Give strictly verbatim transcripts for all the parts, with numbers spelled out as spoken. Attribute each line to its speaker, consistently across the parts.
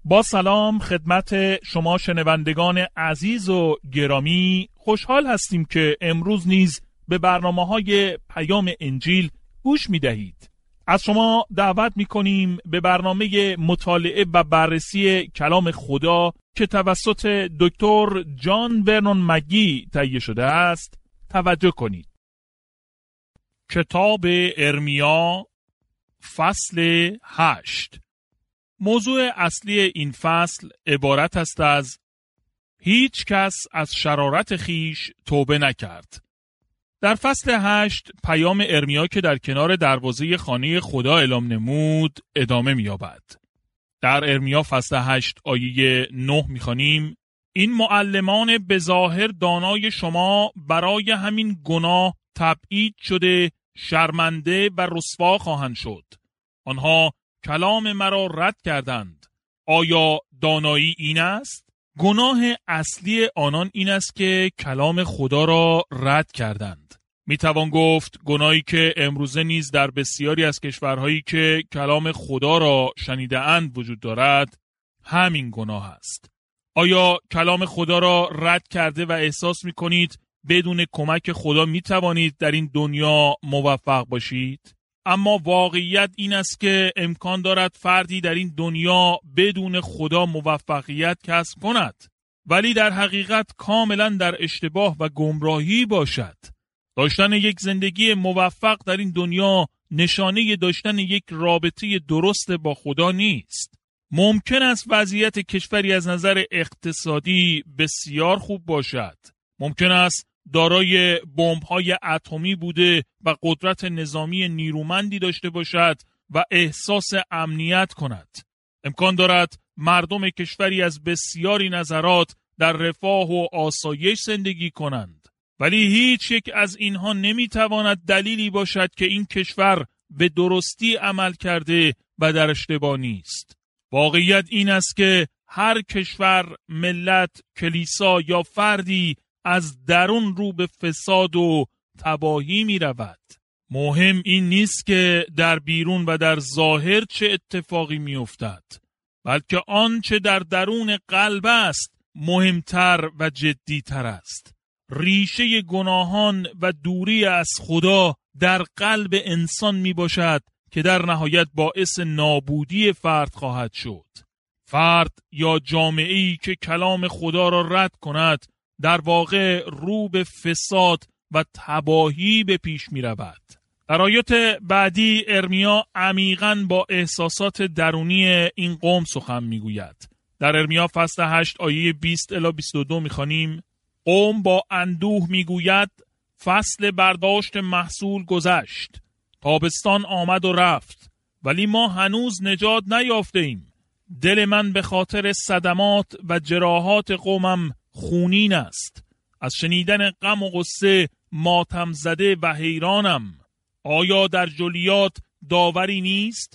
Speaker 1: با سلام خدمت شما شنوندگان عزیز و گرامی، خوشحال هستیم که امروز نیز به برنامه‌های پیام انجیل گوش می‌دهید. از شما دعوت می‌کنیم به برنامه مطالعه و بررسی کلام خدا که توسط دکتر جان ورنون مگی تهیه شده است توجه کنید. کتاب ارمیا فصل هشت. موضوع اصلی این فصل عبارت است از هیچ کس از شرارت خیش توبه نکرد. در فصل هشت پیام ارمیا که در کنار دروازه خانه خدا اعلام نمود ادامه می‌یابد. در ارمیا فصل هشت آیه نه می‌خوانیم: این معلمان به ظاهر دانای شما برای همین گناه تبعید شده شرمنده و رسوا خواهند شد. آنها کلام مرا رد کردند. آیا دانایی این است؟ گناه اصلی آنان این است که کلام خدا را رد کردند. می توان گفت گناهی که امروزه نیز در بسیاری از کشورهایی که کلام خدا را شنیده اند وجود دارد همین گناه است. آیا کلام خدا را رد کرده و احساس می کنید بدون کمک خدا می توانید در این دنیا موفق باشید؟ اما واقعیت این است که امکان دارد فردی در این دنیا بدون خدا موفقیت کسب کند، ولی در حقیقت کاملا در اشتباه و گمراهی باشد. داشتن یک زندگی موفق در این دنیا نشانه داشتن یک رابطه درست با خدا نیست. ممکن است وضعیت کشوری از نظر اقتصادی بسیار خوب باشد. ممکن است دارای بمب‌های اتمی بوده و قدرت نظامی نیرومندی داشته باشد و احساس امنیت کند. امکان دارد مردم کشوری از بسیاری نظرات در رفاه و آسایش زندگی کنند، ولی هیچ یک از اینها نمیتواند دلیلی باشد که این کشور به درستی عمل کرده و در اشتباه نیست. واقعیت این است که هر کشور، ملت، کلیسا یا فردی از درون رو به فساد و تباهی می رود. مهم این نیست که در بیرون و در ظاهر چه اتفاقی می افتد، بلکه آنچه در درون قلب است مهمتر و جدیتر است. ریشه گناهان و دوری از خدا در قلب انسان می باشد که در نهایت باعث نابودی فرد خواهد شد. فرد یا جامعه‌ای که کلام خدا را رد کند در واقع رو به فساد و تباهی به پیش می رود. در آیات بعدی ارمیا عمیقاً با احساسات درونی این قوم سخن می گوید. در ارمیا فصل هشت آیه بیست الی بیست و دو می خوانیم: قوم با اندوه می گوید فصل برداشت محصول گذشت، تابستان آمد و رفت، ولی ما هنوز نجات نیافته ایم. دل من به خاطر صدمات و جراحات قومم خونین است. از شنیدن غم و غصه ماتم زده و حیرانم. آیا در جولیات داوری نیست؟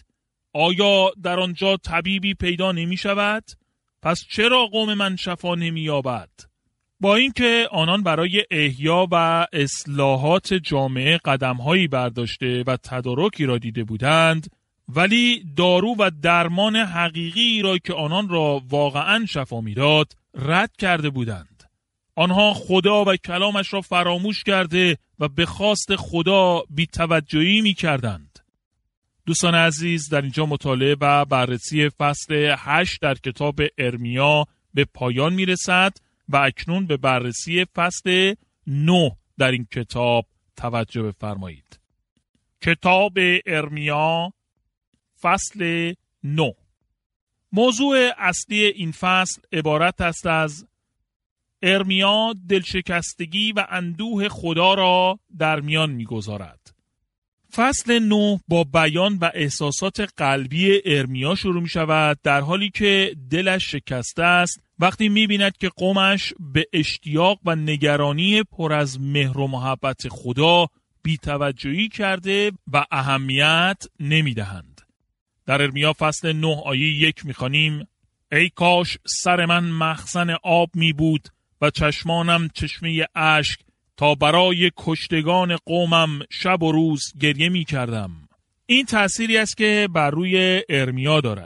Speaker 1: آیا در آنجا طبیبی پیدا نمی شود؟ پس چرا قوم من شفا نمی یابد؟ با اینکه آنان برای احیا و اصلاحات جامعه قدم‌هایی برداشته و تدارکی را دیده بودند، ولی دارو و درمان حقیقی را که آنان را واقعاً شفا می‌داد رد کرده بودند. آنها خدا و کلامش را فراموش کرده و به خواست خدا بی‌توجهی می‌کردند. دوستان عزیز، در اینجا مطالعه و بررسی فصل هشت در کتاب ارمیا به پایان می‌رسد و اکنون به بررسی فصل نه در این کتاب توجه بفرمایید. کتاب ارمیا فصل نه. موضوع اصلی این فصل عبارت است از ارمیا دلشکستگی و اندوه خدا را در میان می‌گذارد. فصل نه با بیان و احساسات قلبی ارمیا شروع می شود، در حالی که دلش شکسته است وقتی می بیند که قومش به اشتیاق و نگرانی پر از مهر و محبت خدا بی‌توجهی کرده و اهمیت نمی دهند. در ارمیا فصل نه آیه یک می خوانیم: ای کاش سر من مخزن آب می بود و چشمانم چشمه اشک، تا برای کشتگان قومم شب و روز گریه می کردم. این تأثیری است که بر روی ارمیا دارد.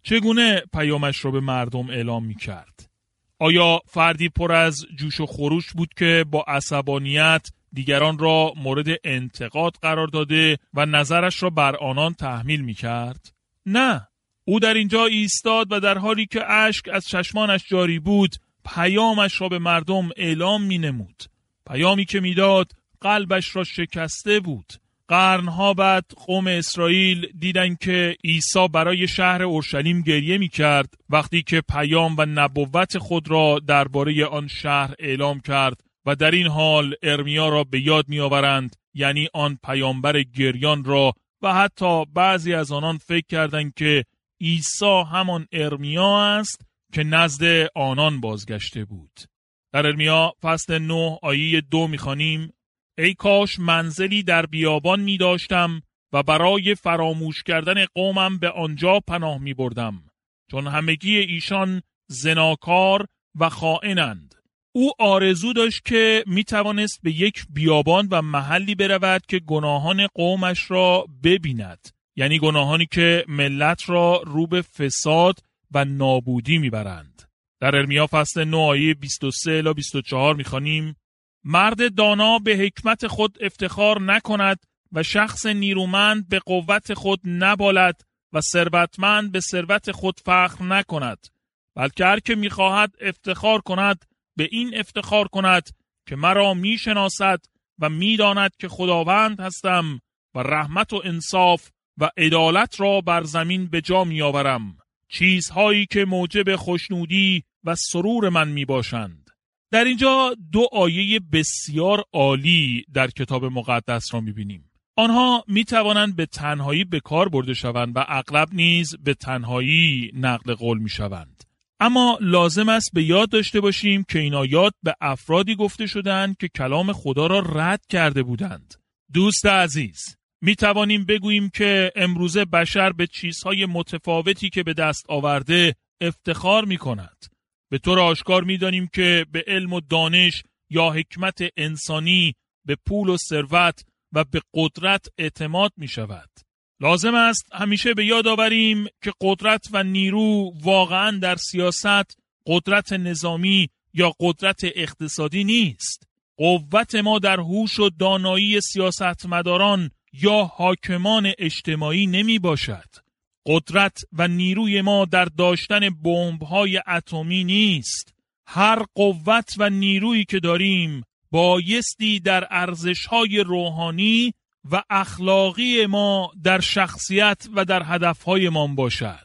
Speaker 1: چگونه پیامش را به مردم اعلام می کرد؟ آیا فردی پر از جوش و خروش بود که با عصبانیت دیگران را مورد انتقاد قرار داده و نظرش را بر آنان تحمیل می کرد؟ نه، او در اینجا ایستاد و در حالی که اشک از چشمانش جاری بود پیامش را به مردم اعلام می نمود. پیامی که می داد قلبش را شکسته بود. قرنها بعد قوم اسرائیل دیدن که عیسی برای شهر اورشلیم گریه می کرد وقتی که پیام و نبوت خود را درباره آن شهر اعلام کرد و در این حال ارمیا را به یاد می آورند، یعنی آن پیامبر گریان را، و حتی بعضی از آنان فکر کردند که عیسی همان ارمیا است که نزد آنان بازگشته بود. در ارمیا فصل نه آیه دو می خوانیم: ای کاش منزلی در بیابان می داشتم و برای فراموش کردن قومم به آنجا پناه می بردم، چون همگی ایشان زناکار و خائنند. او آرزو داشت که می توانست به یک بیابان و محلی برود که گناهان قومش را ببیند، یعنی گناهانی که ملت را رو به فساد و نابودی می برند. در ارمیا فصل نه آیه بیست و سه الی بیست و چهار می خوانیم: مرد دانا به حکمت خود افتخار نکند و شخص نیرومند به قوت خود نبالد و ثروتمند به ثروت خود فخر نکند، بلکه هر که می‌خواهد افتخار کند به این افتخار کند که مرا میشناسد و میداند که خداوند هستم و رحمت و انصاف و عدالت را بر زمین به جا میآورم، چیزهایی که موجب خوشنودی و سرور من میباشند. در اینجا دو آیه بسیار عالی در کتاب مقدس را می‌بینیم. آنها می‌توانند به تنهایی به کار برده شوند و اغلب نیز به تنهایی نقل قول می‌شوند. اما لازم است به یاد داشته باشیم که این آیات به افرادی گفته شدند که کلام خدا را رد کرده بودند. دوست عزیز، می‌توانیم بگوییم که امروزه بشر به چیزهای متفاوتی که به دست آورده افتخار می‌کند. به طور آشکار می‌دانیم که به علم و دانش یا حکمت انسانی، به پول و ثروت و به قدرت اعتماد می‌شود. لازم است همیشه به یاد آوریم که قدرت و نیرو واقعاً در سیاست قدرت نظامی یا قدرت اقتصادی نیست. قوت ما در هوش و دانایی سیاستمداران یا حاکمان اجتماعی نمی باشد. قدرت و نیروی ما در داشتن بمب‌های اتمی نیست. هر قوت و نیرویی که داریم بایستی در ارزش‌های روحانی و اخلاقی ما در شخصیت و در هدف‌های ما باشد.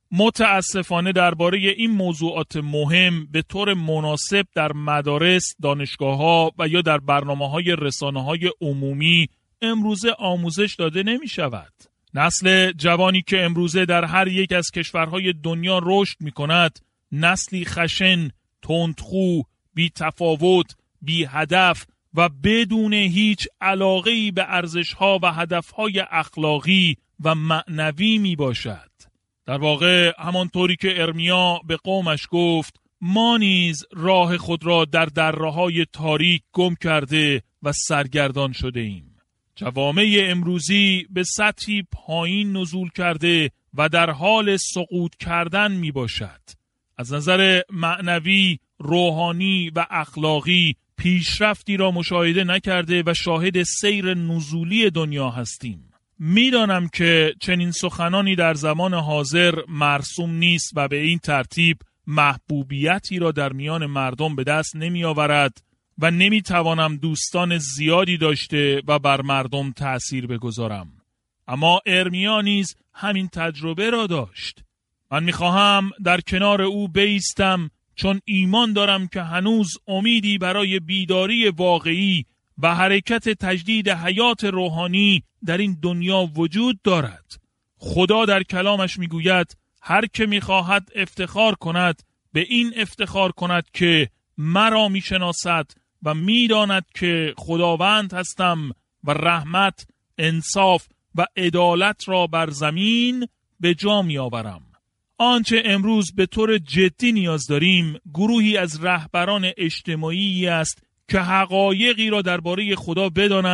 Speaker 1: متاسفانه درباره این موضوعات مهم به طور مناسب در مدارس، دانشگاه‌ها و یا در برنامه‌های رسانه‌های عمومی امروزه آموزش داده نمی‌شود. نسل جوانی که امروزه در هر یک از کشورهای دنیا رشد می‌کند، نسلی خشن، تندخو، بی تفاوت، بی هدف و بدون هیچ علاقه‌ای به ارزش‌ها و هدف‌های اخلاقی و معنوی می باشد. در واقع همانطوری که ارمیا به قومش گفت، ما نیز راه خود را در دره‌های تاریک گم کرده و سرگردان شده ایم. جوامع امروزی به سطحی پایین نزول کرده و در حال سقوط کردن می باشد. از نظر معنوی، روحانی و اخلاقی پیشرفتی را مشاهده نکرده و شاهد سیر نزولی دنیا هستیم. میدانم که چنین سخنانی در زمان حاضر مرسوم نیست و به این ترتیب محبوبیتی را در میان مردم به دست نمی آورد و نمی توانم دوستان زیادی داشته و بر مردم تأثیر بگذارم. اما ارمیا نیز همین تجربه را داشت. من میخواهم در کنار او بایستم، چون ایمان دارم که هنوز امیدی برای بیداری واقعی و حرکت تجدید حیات روحانی در این دنیا وجود دارد. خدا در کلامش میگوید هر که میخواهد افتخار کند به این افتخار کند که مرا میشناسد و میداند که خداوند هستم و رحمت، انصاف و عدالت را بر زمین به جا میآورم. آنچه امروز به طور جدی نیاز داریم گروهی از رهبران اجتماعی است که حقایقی را درباره خدا بدانند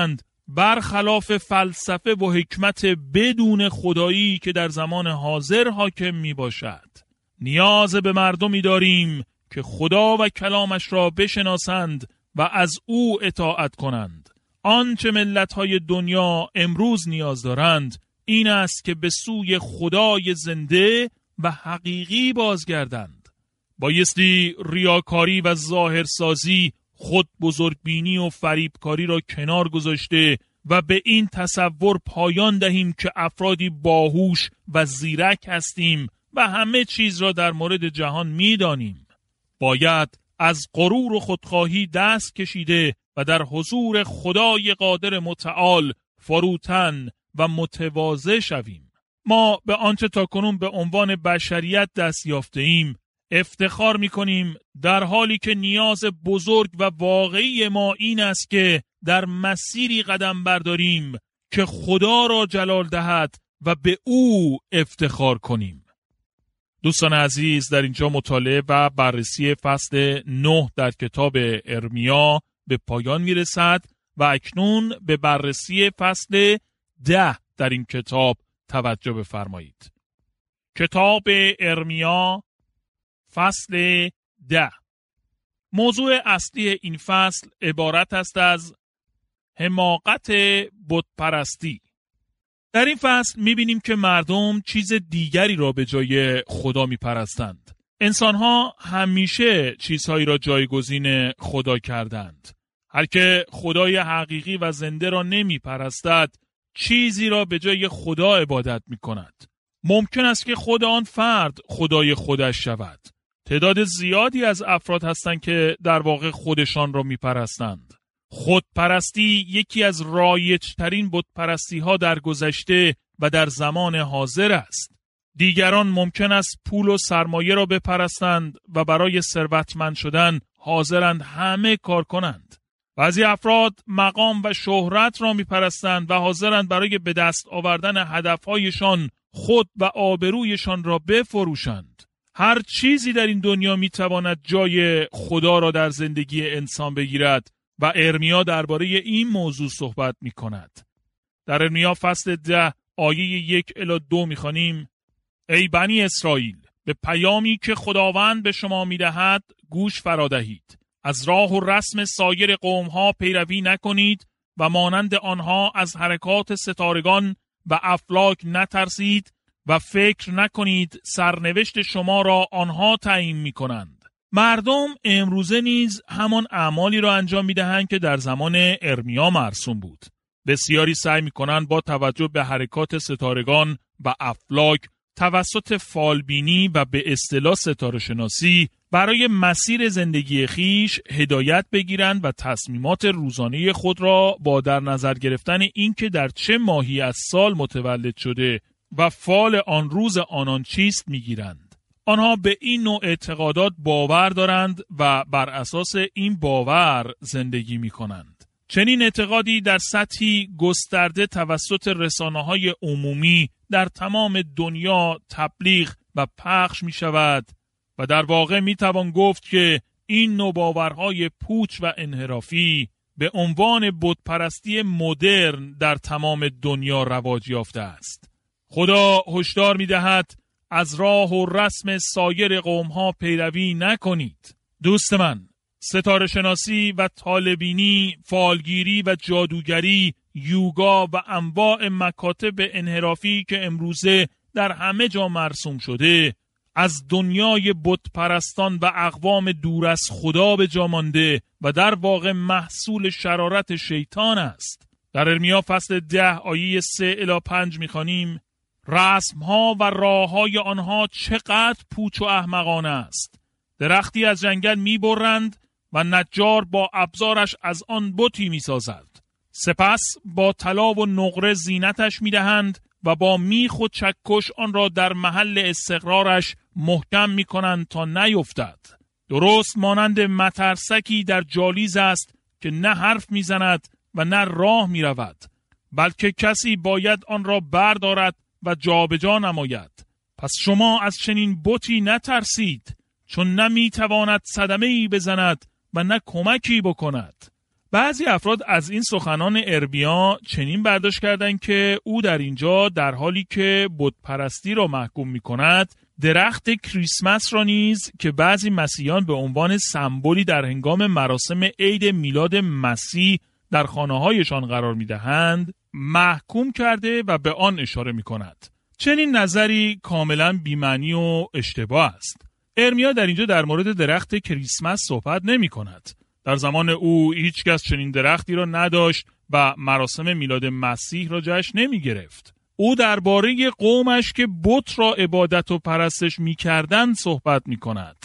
Speaker 1: برخلاف فلسفه و حکمت بدون خدایی که در زمان حاضر حاکم می باشد. نیاز به مردمی داریم که خدا و کلامش را بشناسند و از او اطاعت کنند. آنچه ملت‌های دنیا امروز نیاز دارند این است که به سوی خدای زنده و حقیقی بازگردند. بایستی ریاکاری و ظاهرسازی، خود بزرگبینی و فریبکاری را کنار گذاشته و به این تصور پایان دهیم که افرادی باهوش و زیرک هستیم و همه چیز را در مورد جهان می‌دانیم. باید از غرور و خودخواهی دست کشیده و در حضور خدای قادر متعال فروتن و متواضع شویم. ما به آنچه تاکنون به عنوان بشریت دست یافته ایم افتخار می‌کنیم، در حالی که نیاز بزرگ و واقعی ما این است که در مسیری قدم برداریم که خدا را جلال دهد و به او افتخار کنیم. دوستان عزیز، در اینجا مطالعه و بررسی فصل نه در کتاب ارمیا به پایان میرسد و اکنون به بررسی فصل ده در این کتاب توجه بفرمایید. کتاب ارمیا فصل ده. موضوع اصلی این فصل عبارت است از حماقت بتپرستی. در این فصل می‌بینیم که مردم چیز دیگری را به جای خدا می‌پرستند. انسان‌ها همیشه چیزهایی را جایگزین خدا کردند. هر که خدای حقیقی و زنده را نمی‌پرستد، چیزی را به جای خدا عبادت می‌کند. ممکن است که خود آن فرد خدای خودش شود. تعداد زیادی از افراد هستند که در واقع خودشان را می‌پرستند. خودپرستی یکی از رایج‌ترین بتپرستی‌ها در گذشته و در زمان حاضر است. دیگران ممکن است پول و سرمایه را بپرستند و برای ثروتمند شدن حاضرند همه کار کنند. بعضی افراد مقام و شهرت را می‌پرستند و حاضرند برای به دست آوردن هدف‌هایشان خود و آبرویشان را بفروشند. هر چیزی در این دنیا می‌تواند جای خدا را در زندگی انسان بگیرد و ارمیا درباره این موضوع صحبت می‌کند. در ارمیا فصل ده آیه یک الی دو می‌خوانیم: ای بنی اسرائیل، به پیامی که خداوند به شما می‌دهد گوش فرادهید. از راه و رسم سایر قوم‌ها پیروی نکنید و مانند آنها از حرکات ستارگان و افلاک نترسید و فکر نکنید سرنوشت شما را آنها تعیین می‌کنند. مردم امروزه نیز همان اعمالی را انجام می‌دهند که در زمان ارمیا مرسوم بود. بسیاری سعی می‌کنند با توجه به حرکات ستارگان و افلاک توسط فالبینی و به اصطلاح ستاره شناسی برای مسیر زندگی خیش هدایت بگیرند و تصمیمات روزانه خود را با در نظر گرفتن اینکه در چه ماهی از سال متولد شده و فال آن روز آنان چیست می‌گیرند. آنها به این نوع اعتقادات باور دارند و بر اساس این باور زندگی می کنند. چنین اعتقادی در سطحی گسترده توسط رسانه‌های عمومی در تمام دنیا تبلیغ و پخش می شود و در واقع می توان گفت که این نوع باورهای پوچ و انحرافی به عنوان بتپرستی مدرن در تمام دنیا رواج یافته است. خدا هشدار می دهد از راه و رسم سایر قوم‌ها پیروی نکنید. دوست من، ستاره شناسی و طالبینی، فالگیری و جادوگری، یوگا و انواع مکاتب انحرافی که امروزه در همه جا مرسوم شده، از دنیای بتپرستان و اقوام دور از خدا به جا مانده و در واقع محصول شرارت شیطان است. در ارمیا فصل ده آیه سه الی پنج می‌خوانیم: رسم‌ها و راه‌های آنها چقدر پوچ و احمقانه است. درختی از جنگل می‌برند و نجار با ابزارش از آن بتی می‌سازد. سپس با طلا و نقره زینتش می‌دهند و با میخ و چکش آن را در محل استقرارش محکم می‌کنند تا نیفتد. درست مانند مترسکی در جالیز است که نه حرف می‌زند و نه راه می‌رود، بلکه کسی باید آن را بردارد و جابجا نماید. پس شما از چنین بتی نترسید، چون نمیتواند صدمه‌ای بزند و نه کمکی بکند. بعضی افراد از این سخنان ارمیا چنین برداشت کردند که او در اینجا در حالی که بت پرستی را محکوم می کند، درخت کریسمس را نیز که بعضی مسیحیان به عنوان سمبولی در هنگام مراسم عید میلاد مسیح در خانه‌هایشان قرار می‌دهند، محکوم کرده و به آن اشاره می‌کند. چنین نظری کاملاً بی‌معنی و اشتباه است. ارمیا در اینجا در مورد درخت کریسمس صحبت نمی‌کند. در زمان او هیچ کس چنین درختی را نداشت و مراسم میلاد مسیح را جشن نمی‌گرفت. او درباره قومش که بت را عبادت و پرستش می‌کردند صحبت می‌کند.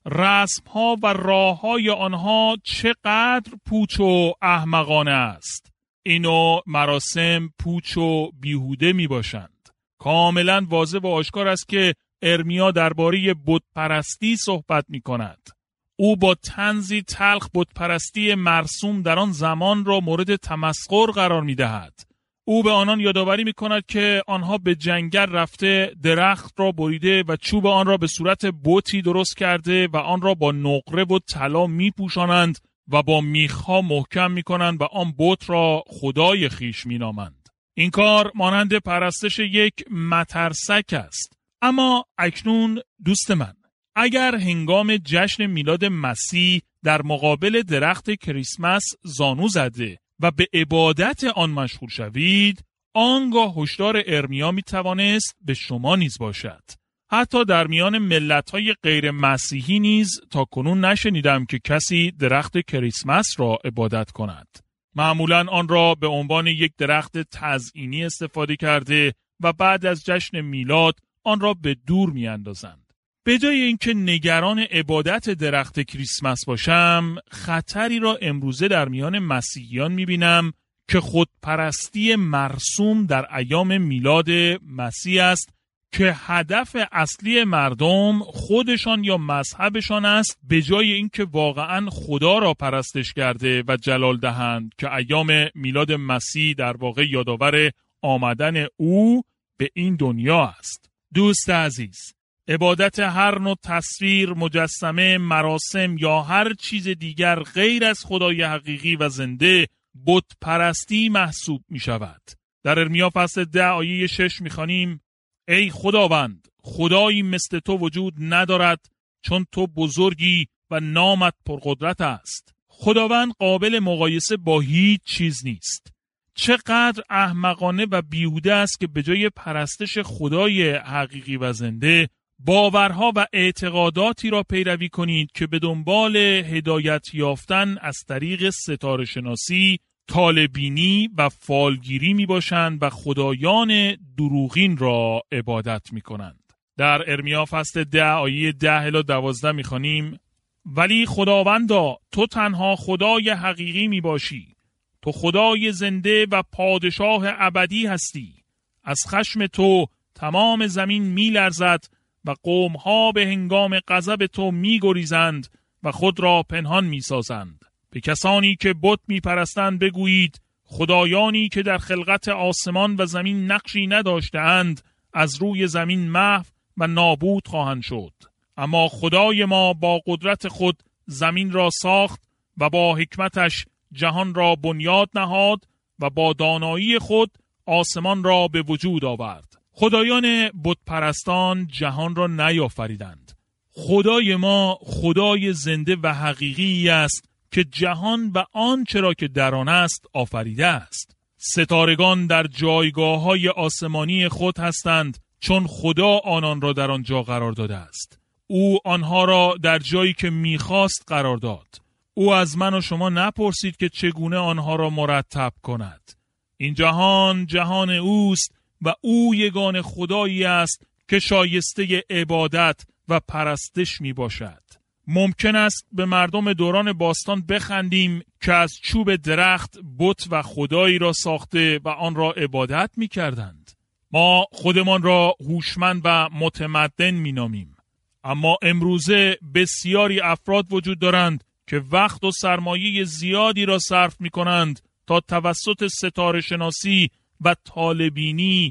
Speaker 1: رسم‌ها و راه‌های آنها چقدر پوچ و احمقانه است. اینو مراسم پوچ و بیهوده میباشند. کاملا واضح و آشکار است که ارمیا درباره بت پرستی صحبت میکند. او با طنزی تلخ بت پرستی مرسوم در آن زمان را مورد تمسخر قرار میدهد. او به آنان یادآوری میکند که آنها به جنگل رفته درخت را بریده و چوب آن را به صورت بتی درست کرده و آن را با نقره و طلا میپوشانند و با میخها محکم میکنند و آن بت را خدای خیش مینامند. این کار مانند پرستش یک مترسک است. اما اکنون دوست من، اگر هنگام جشن میلاد مسیح در مقابل درخت کریسمس زانو زده و به عبادت آن مشغول شوید، آنگاه هشدار ارمیا می توانست به شما نیز باشد. حتی در میان ملت‌های غیر مسیحی نیز تا کنون نشنیدم که کسی درخت کریسمس را عبادت کند. معمولاً آن را به عنوان یک درخت تزئینی استفاده کرده و بعد از جشن میلاد آن را به دور می اندازند. به جای اینکه نگران عبادت درخت کریسمس باشم، خطری را امروزه در میان مسیحیان می‌بینم که خودپرستی مرسوم در ایام میلاد مسیح است که هدف اصلی مردم خودشان یا مذهبشان است، به جای اینکه واقعاً خدا را پرستش کرده و جلال دهند که ایام میلاد مسیح در واقع یادآور آمدن او به این دنیا است. دوست عزیز، عبادت هر نوع تصویر، مجسمه، مراسم یا هر چیز دیگر غیر از خدای حقیقی و زنده بت پرستی محسوب می شود. در ارمیا فصل ده آیه شش می خوانیم: ای خداوند، خدایی مثل تو وجود ندارد، چون تو بزرگی و نامت پرقدرت است. خداوند قابل مقایسه با هیچ چیز نیست. چقدر احمقانه و بیهوده است که به جای پرستش خدای حقیقی و زنده باورها و اعتقاداتی را پیروی کنید که به دنبال هدایت یافتن از طریق ستاره شناسی، طالع‌بینی و فالگیری می باشند و خدایان دروغین را عبادت می کنند. در ارمیا فصل ده آیه ده الی دوازده می خوانیم: ولی خداوندا، تو تنها خدای حقیقی می باشی. تو خدای زنده و پادشاه ابدی هستی. از خشم تو تمام زمین می لرزد و قومها به هنگام غضب تو می گریزند و خود را پنهان می سازند. به کسانی که بت می پرستند بگویید: خدایانی که در خلقت آسمان و زمین نقشی نداشتند از روی زمین محو و نابود خواهند شد. اما خدای ما با قدرت خود زمین را ساخت و با حکمتش جهان را بنیاد نهاد و با دانایی خود آسمان را به وجود آورد. خدایان بت پرستان جهان را نیافریدند. خدای ما خدای زنده و حقیقی است که جهان و آنچه را که در آن است آفریده است. ستارگان در جایگاه‌های آسمانی خود هستند، چون خدا آنان را در آنجا قرار داده است. او آنها را در جایی که می‌خواست قرار داد. او از من و شما نپرسید که چگونه آنها را مرتب کند. این جهان جهان اوست و او یگان خدایی است که شایسته عبادت و پرستش می باشد. ممکن است به مردم دوران باستان بخندیم که از چوب درخت بت و خدایی را ساخته و آن را عبادت می کردند. ما خودمان را هوشمند و متمدن می نامیم. اما امروزه بسیاری افراد وجود دارند که وقت و سرمایه زیادی را صرف می کنند تا توسط ستاره شناسی و طالع‌بینی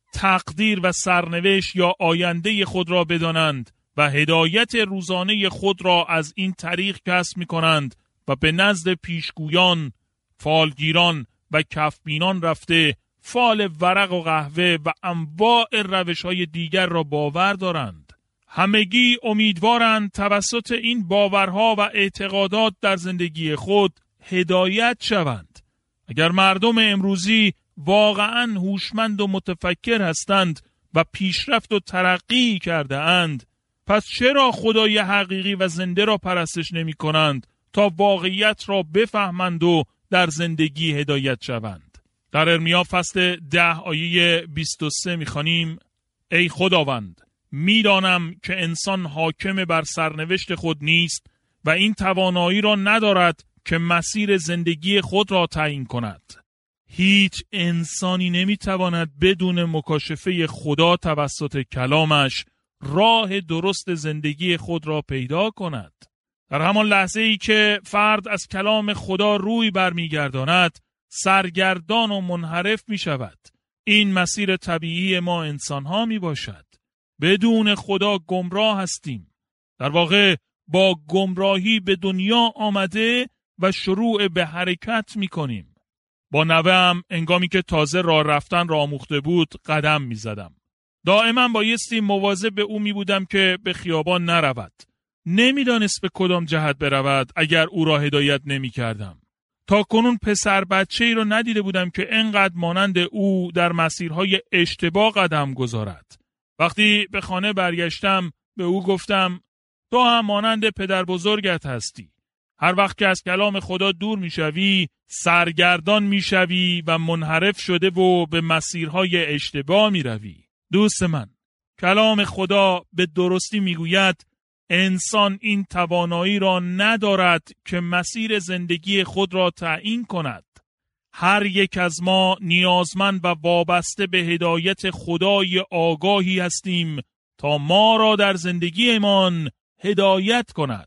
Speaker 1: تقدیر و سرنوشت یا آینده خود را بدانند و هدایت روزانه خود را از این طریق کسب می کنند و به نزد پیشگویان فالگیران و کفبینان رفته فال ورق و قهوه و انواع روش‌های دیگر را باور دارند. همگی امیدوارند توسط این باورها و اعتقادات در زندگی خود هدایت شوند. اگر مردم امروزی واقعاً هوشمند و متفکر هستند و پیشرفت و ترقی کرده اند، پس چرا خدای حقیقی و زنده را پرستش نمی کنند تا واقعیت را بفهمند و در زندگی هدایت شوند؟ در ارمیا فصل ده آیه بیست و سه می خوانیم: ای خداوند، میدانم که انسان حاکم بر سرنوشت خود نیست و این توانایی را ندارد که مسیر زندگی خود را تعیین کند. هیچ انسانی نمیتواند بدون مکاشفه خدا توسط کلامش راه درست زندگی خود را پیدا کند. در همان لحظه ای که فرد از کلام خدا روی برمیگرداند، سرگردان و منحرف می شود. این مسیر طبیعی ما انسان ها می باشد. بدون خدا گمراه هستیم. در واقع با گمراهی به دنیا آمده و شروع به حرکت می کنیم. با نوه‌ام انگامی که تازه راه رفتن را آموخته بود قدم می زدم. دائما بایستی مواظب به او می بودم که به خیابان نرود. نمی دانست به کدام جهت برود اگر او را هدایت نمی کردم. تا کنون پسر بچه ای را ندیده بودم که انقدر مانند او در مسیرهای اشتباه قدم گذارد. وقتی به خانه برگشتم به او گفتم: تو هم مانند پدر بزرگت هستی. هر وقت که از کلام خدا دور میشوی، سرگردان میشوی و منحرف شده و به مسیرهای اشتباه میروی. دوست من، کلام خدا به درستی میگوید انسان این توانایی را ندارد که مسیر زندگی خود را تعیین کند. هر یک از ما نیازمند و وابسته به هدایت خدای آگاهی هستیم تا ما را در زندگیمان هدایت کند.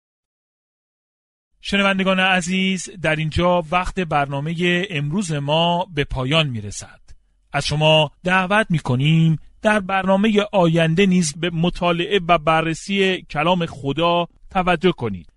Speaker 1: شنوندگان عزیز، در اینجا وقت برنامه امروز ما به پایان میرسد. از شما دعوت میکنیم در برنامه آینده نیز به مطالعه و بررسی کلام خدا توجه کنید.